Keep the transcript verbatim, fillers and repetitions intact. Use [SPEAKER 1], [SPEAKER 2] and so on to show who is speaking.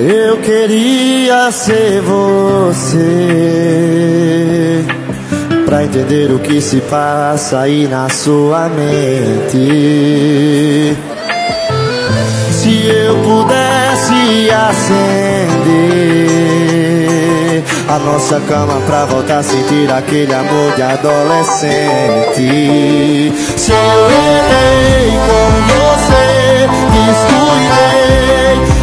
[SPEAKER 1] Eu queria ser você pra entender o que se passa aí na sua mente. Se eu pudesse acender a nossa cama pra voltar a sentir aquele amor de adolescente. Se eu errei com você, descuidei,